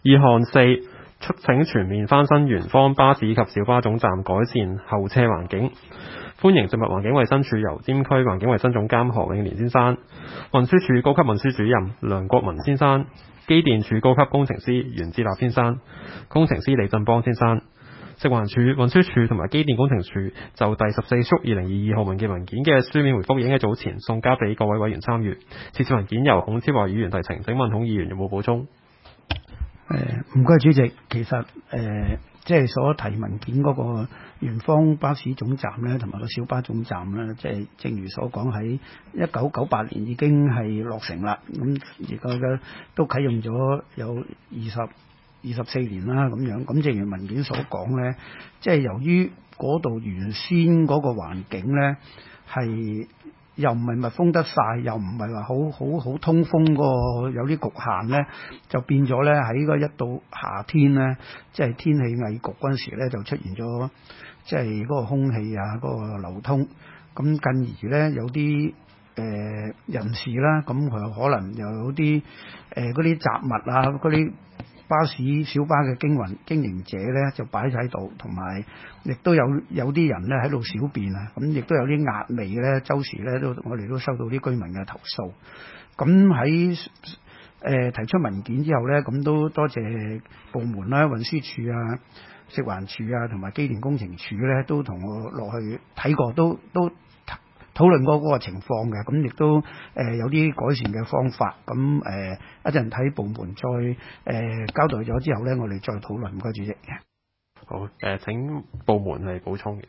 二項四，促請全面翻新圓方巴士及小巴總站，改善候車環境。歡迎食物環境衛生署油尖區環境衛生總監何永年先生、運輸署高級運輸主任梁國文先生、機電署高級工程師袁志立先生、工程師李振邦先生。食環署、運輸署同埋機電工程署就第14束2022號文件嘅書面回覆已經喺早前送交俾各位委員參閱。此次文件由孔超華議員提呈，請問孔議員有冇補充？ 唔該主席，其實即係所提文件嗰個圓方巴士總站咧，同埋個小巴總站咧，即係正如所講喺1998年已經係落成啦。咁而家嘅都啟用咗有24年啦咁樣。咁正如文件所講咧，即係由於嗰度原先嗰個環境咧係又唔係密封得晒，又唔係話好通風個，有啲局限咧，就變咗咧喺個一到夏天咧，即係天氣翳焗嗰陣時咧，就出現咗即係嗰個空氣啊嗰個流通，咁進而咧有啲人士啦，咁佢可能又有啲嗰啲雜物啊嗰啲。巴士、小巴嘅經營者咧就擺喺度，同埋亦都有啲人咧喺度小便啊，咁亦都有啲壓味咧，周時咧我哋都收到啲居民嘅投訴。咁喺提出文件之後咧，咁都多謝部門啦，運輸署啊、食環署啊同埋機電工程署咧，都同我落去睇過，都討論過嗰個情況嘅，咁亦都有啲改善嘅方法，咁一陣睇部門再交代咗之後咧，我哋再討論。唔該主席。 好，請部門嚟補充嘅。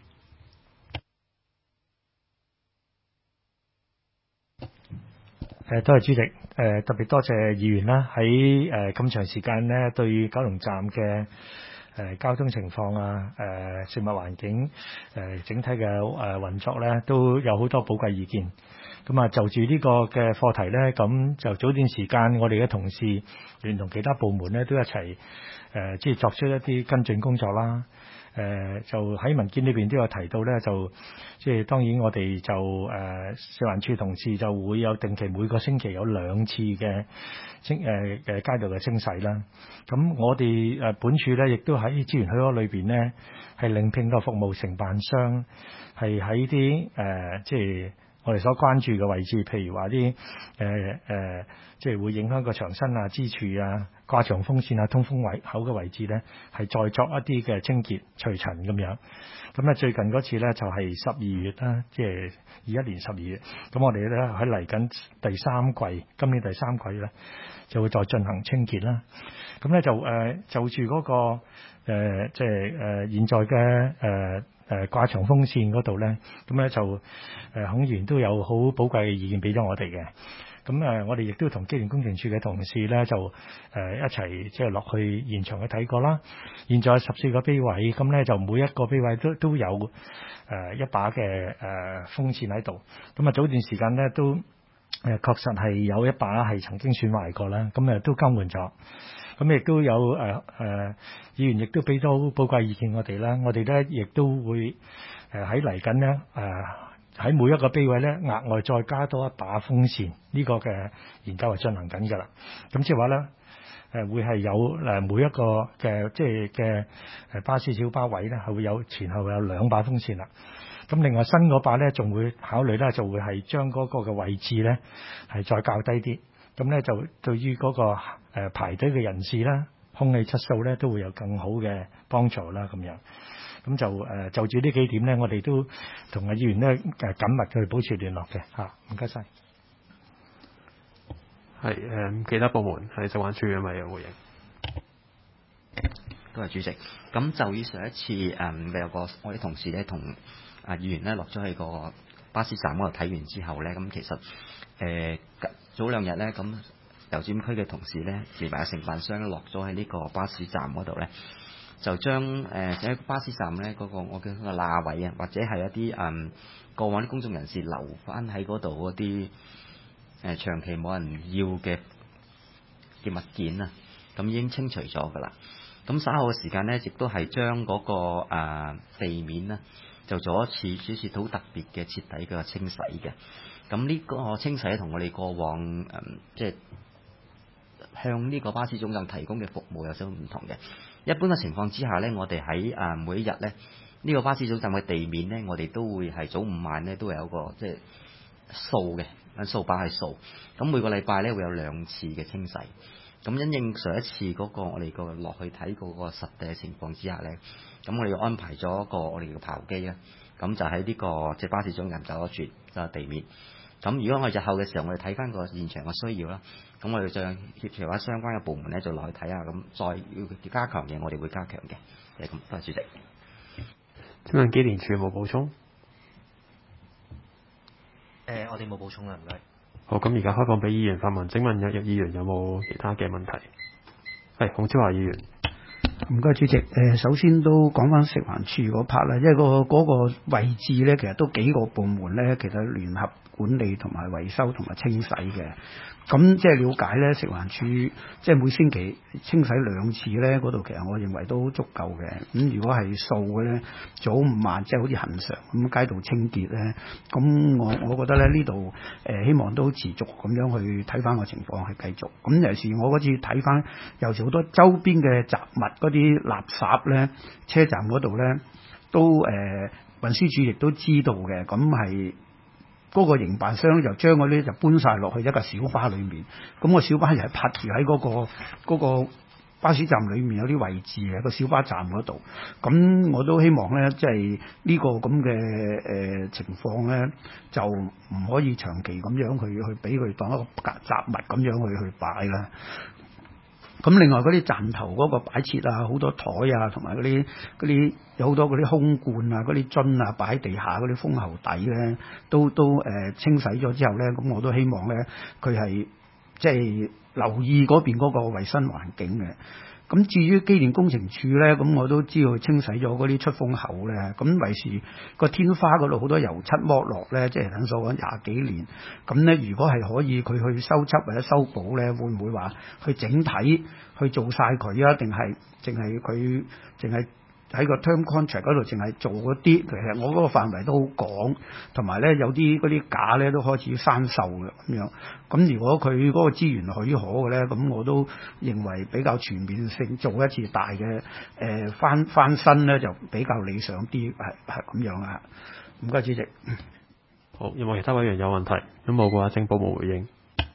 多謝主席，特別多謝議員啦，喺咁長時間呢對九龍站嘅交通情況啊，食物環境，整體嘅運作咧，都有好多寶貴意見。咁啊，就住呢個嘅課題咧，咁就早段時間我哋嘅同事聯同其他部門咧，都一齊即係作出一啲跟進工作啦。就喺文件裏邊都有提到咧，就即係當然我哋就食環署同事就會有定期每個星期有2次嘅街道嘅清洗啦。咁我哋本署咧亦都喺資源許可裏邊咧係另聘個服務承辦商，係喺啲即係我哋所關注嘅位置，譬如話啲即係會影響個牆身啊、支柱啊、掛牆風扇啊、通風口嘅位置咧，係再作一啲嘅清潔除塵咁樣。咁咧最近嗰次咧就係12月啦，即係21年12月。咁我哋咧喺嚟緊第三季，今年第三季咧就會再進行清潔啦。咁咧就住嗰個即係現在嘅掛牆風扇嗰度咧，咁咧就孔議員都有好寶貴嘅意見俾咗我哋嘅。咁我哋亦都同機電工程署嘅同事咧就一齊即係落去現場去睇過啦。現在14個碑位，咁咧就每一個碑位都有一把嘅風扇喺度。咁啊早段時間咧都確實係有一把係曾經損壞過啦，咁都更換咗。咁亦都有議員亦都俾咗寶貴意見我哋啦，我哋咧亦都會喺嚟緊咧喺每一個碑位咧額外再加多一把風扇，呢個嘅研究係進行緊㗎啦。咁即係話咧會係有每一個嘅即係嘅巴士小巴位咧係會有前後有2把風扇啦。咁另外新嗰把咧仲會考慮咧就會係將嗰個嘅位置咧係再較低啲。咁咧就對於嗰個排隊嘅人士啦，空氣質素咧都會有更好嘅幫助啦咁樣。咁就住呢幾點咧，我哋都同阿議員咧緊密去保持聯絡嘅嚇。唔該晒。 係其他部門係食環署嘅咪有回應？ 多謝主席。咁就以上一次有個我啲同事咧同議員咧落咗去個巴士站嗰度睇完之後咧，咁其實早2日咧，咁油尖區嘅同事咧，連埋承辦商落咗喺呢個巴士站嗰度咧，就將喺巴士站咧嗰個我嘅個罅位啊，或者係一啲過往啲公眾人士留翻喺嗰度嗰啲長期冇人要嘅物件啊，咁已經清除咗㗎啦。咁稍後嘅時間咧，亦都係將嗰個地面咧，就做一次好特別嘅徹底嘅清洗嘅。咁呢個清洗同我哋過往即係向呢個巴士總站提供嘅服務有少少唔同嘅。一般嘅情況之下咧，我哋喺每一日咧，呢個巴士總站嘅地面咧，我哋都會係早午晚咧都會有個即係掃嘅，揾掃把去掃。咁每個禮拜咧會有2次嘅清洗。咁因應上一次嗰個我哋個落去睇嗰個實地嘅情況之下咧，咁我哋安排咗一個我哋嘅刨機咧，咁就喺呢個即係巴士總站走咗轉就地面。咁如果我哋日後嘅時候，我哋睇翻個現場嘅需要啦，咁我哋再協調下相關嘅部門咧，就落去睇下，咁再要加強嘅，我哋會加強嘅。咁多謝主席。 請問機電署有冇補充？ 我哋冇補充啦，唔該。 好，咁而家開放俾議員發問。請問有議員有冇其他嘅問題？係孔超華議員。 唔該，主席。首先都講翻食環署嗰 part 啦，因為嗰個位置咧，其實都幾個部門咧，其實聯合管理同埋維修同埋清洗嘅。咁即係了解咧，食環署即係每星期清洗2次咧，嗰度其實我認為都足夠嘅。咁如果係掃嘅咧，早午晚即係好似恆常咁街道清潔咧，咁我覺得咧呢度希望都持續咁樣去睇翻個情況係繼續。咁尤其是我嗰次睇翻，尤其好多周邊嘅雜物嗰啲垃圾咧，車站嗰度咧都運輸署亦都知道嘅，咁係。嗰個營辦商就將嗰啲就搬晒落去一個小巴裏面，咁個小巴又係泊住喺嗰個巴士站裏面有啲位置嘅個小巴站嗰度，咁我都希望咧，即係呢個咁嘅情況咧，就唔可以長期咁樣去俾佢當一個雜物咁樣去擺啦。咁另外嗰啲站頭嗰個擺設啊，好多台啊，同埋嗰啲有好多嗰啲空罐啊、嗰啲樽啊擺喺地下嗰啲風喉底咧，都清洗咗之後咧，咁我都希望咧佢係即係留意嗰邊嗰個衞生環境嘅。咁至於機電工程署咧，咁我都知道清洗咗嗰啲出風口咧，咁維持個天花嗰度好多油漆剝落咧，即係等所講20幾年。咁咧，如果係可以佢去修葺或者修補咧，會唔會話去整體去做晒佢啊？定係淨係佢淨係喺個 term contract 嗰度淨係做嗰啲？其實我嗰個範圍都好廣，同埋咧有啲嗰啲架咧都開始生鏽嘅咁樣。咁如果佢嗰個資源許可嘅咧，咁我都認為比較全面性做一次大嘅翻新咧，就比較理想啲，係咁樣啊。唔該，主席。 好，有冇其他委員有問題？如果冇嘅話，請保務回應。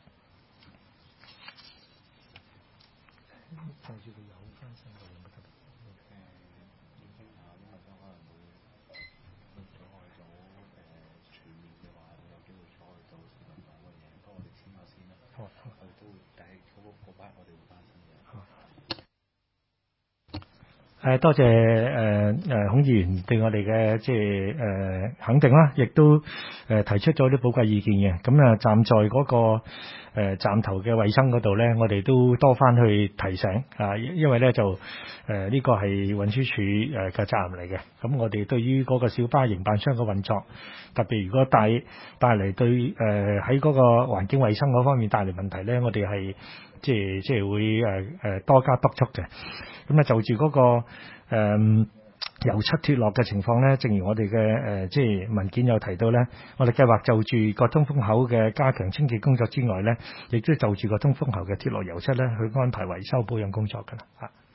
多謝孔議員對我哋嘅即係肯定啦，亦都提出咗啲寶貴意見嘅。咁啊，站在嗰個站頭嘅衛生嗰度咧，我哋都多番去提醒啊，因為咧就呢個係運輸署嘅責任嚟嘅。咁我哋對於嗰個小巴營辦商嘅運作，特別如果帶嚟對喺嗰個環境衛生嗰方面帶嚟問題咧，我哋係即係會多加督促嘅。咁啊，就住嗰個油漆脫落嘅情況咧，正如我哋嘅即係文件有提到咧，我哋計劃就住個通風口嘅加強清潔工作之外咧，亦都就住個通風口嘅脫落油漆咧，去安排維修保養工作㗎啦。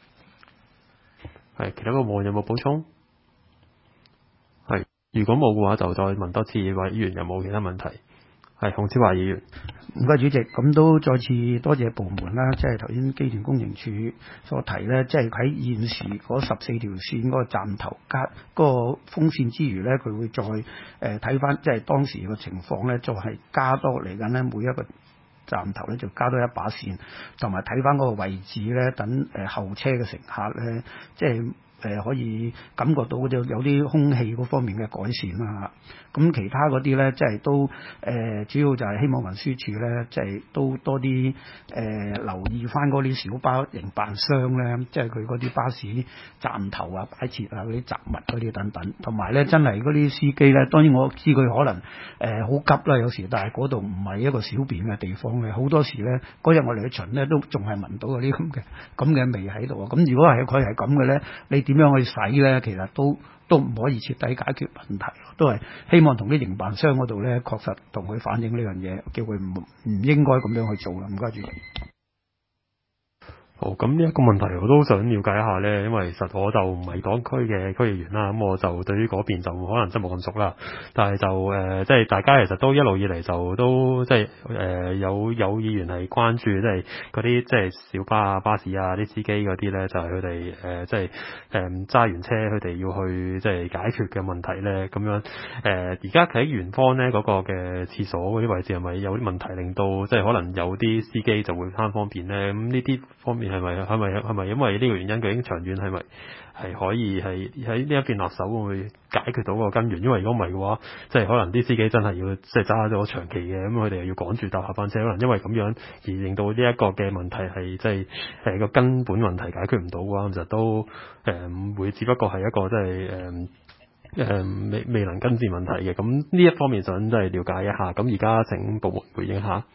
係，其他個部門有冇補充？係，如果冇嘅話，就再問多次，委員有冇其他問題？係，孔超華議員。 唔該，主席，咁都再次多謝部門啦，即係頭先機電工程署所提咧，即係喺現時嗰14條線嗰個站頭加嗰個風扇之餘咧，佢會再睇翻即係當時個情況咧，就係加多嚟緊咧每一個站頭咧就加多一把線，同埋睇翻嗰個位置咧，等後車嘅乘客咧，即係可以感覺到有啲空氣嗰方面嘅改善啦。咁其他嗰啲咧，即係都主要就係希望運輸署咧，即係都多啲留意翻嗰啲小巴營辦商咧，即係佢嗰啲巴士站頭啊、擺設啊嗰啲雜物嗰啲等等，同埋咧真係嗰啲司機咧，當然我知佢可能好急啦，有時，但係嗰度唔係一個小便嘅地方咧，好多時咧嗰日我哋去巡咧都仲係聞到嗰啲咁嘅味喺度啊。咁如果係佢係咁嘅咧，你點樣去洗咧？其實都唔可以徹底解決問題，都係希望同啲營辦商嗰度咧，確實同佢反映呢樣嘢，叫佢唔應該咁樣去做啦。唔該主席。 好，咁呢一個問題我都想了解一下咧，因為其實我就唔係港區嘅區議員啦，咁我就對於嗰邊就可能真係冇咁熟啦。但係就即係大家其實都一路以嚟就都即係有議員係關注即係嗰啲即係小巴啊、巴士啊啲司機嗰啲咧，就係佢哋即係揸完車佢哋要去即係解決嘅問題咧，咁樣而家喺圓方咧嗰個嘅廁所嗰啲位置係咪有啲問題，令到即係可能有啲司機就會慳方便咧？咁呢啲方面係咪因為呢個原因，究竟長遠係咪係可以係喺呢一邊落手會解決到個根源？因為如果唔係嘅話，即係可能啲司機真係要即係揸咗長期嘅，咁佢哋又要趕住搭下班車，可能因為咁樣而令到呢一個嘅問題係即係個根本問題解決唔到嘅話，其實都會只不過係一個即係未能根治問題嘅。咁呢一方面想即係了解一下。咁而家請部門回應下。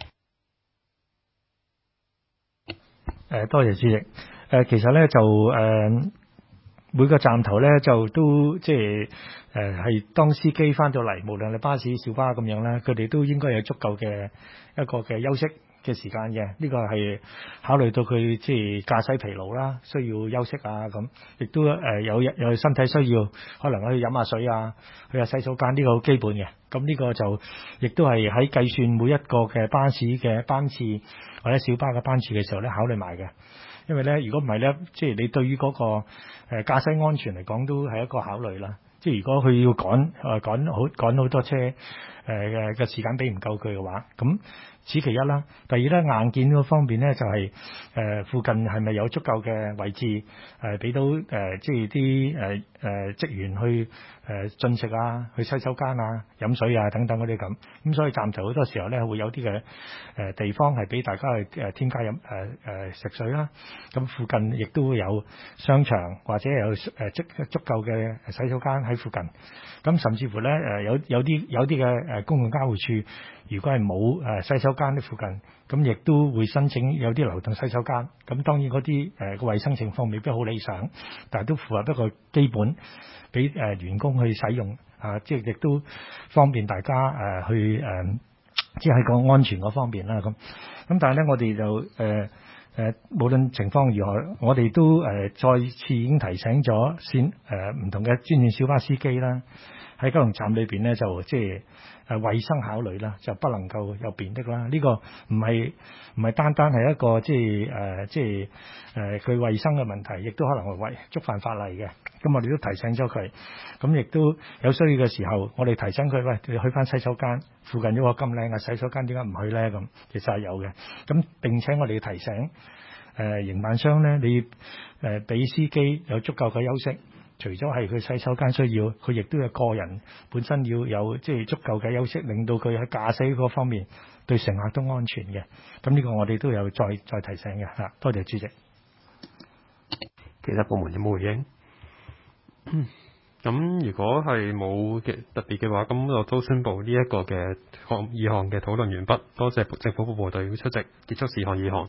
多謝主席。其實咧就每個站頭咧就都即係係當司機翻到嚟，無論係巴士、小巴咁樣咧，佢哋都應該有足夠嘅一個嘅休息嘅時間嘅。呢個係考慮到佢即係駕駛疲勞啦，需要休息啊咁，亦都有身體需要，可能去飲下水啊，去下洗手間，呢個好基本嘅。咁呢個就亦都係喺計算每一個嘅巴士嘅班次或者小巴嘅班次嘅時候咧考慮埋嘅。因為咧，如果唔係咧，即係你對於嗰個駕駛安全嚟講，都係一個考慮啦。即係如果佢要趕好多車嘅時間俾唔夠佢嘅話，咁此其一啦。第二咧，硬件嗰方面咧就係附近係咪有足夠嘅位置俾到即係啲職員去進食啊、去洗手間啊、飲水啊等等嗰啲咁。咁所以站頭好多時候咧會有啲嘅地方係俾大家去添加食水啦。咁附近亦都會有商場或者有足夠嘅洗手間喺附近。咁甚至乎咧有啲嘅公共交匯處，如果係冇洗手間喺附近，咁亦都會申請有啲流動洗手間。咁當然嗰啲個衛生情況未必好理想，但係都符合一個基本俾員工去使用即係亦都方便大家去即係喺個安全嗰方面啦。咁但係咧，我哋就無論情況如何，我哋都再次已經提醒咗唔同嘅專線小巴司機啦，喺九龍站裏邊咧就即係衛生考慮啦，就不能夠有便溺啦。呢個唔係單係一個即係佢衛生嘅問題，亦都可能係觸犯法例嘅。咁我哋都提醒咗佢，咁亦都有需要嘅時候，我哋提醒佢，喂，你去翻洗手間，附近有個咁靚嘅洗手間，點解唔去咧？咁其實係有嘅。咁並且我哋提醒營辦商咧，你俾司機有足夠嘅休息。除咗係佢洗手間需要，佢亦都有個人本身要有即係足夠嘅休息，令到佢喺駕駛嗰方面對乘客都安全嘅。咁呢個我哋都有再提醒嘅嚇。多謝主席。 其他部門有冇回應？咁如果係冇嘅特別嘅話，咁我都宣布呢一個嘅議項嘅討論完畢。多謝政府服務隊出席，結束事項議項。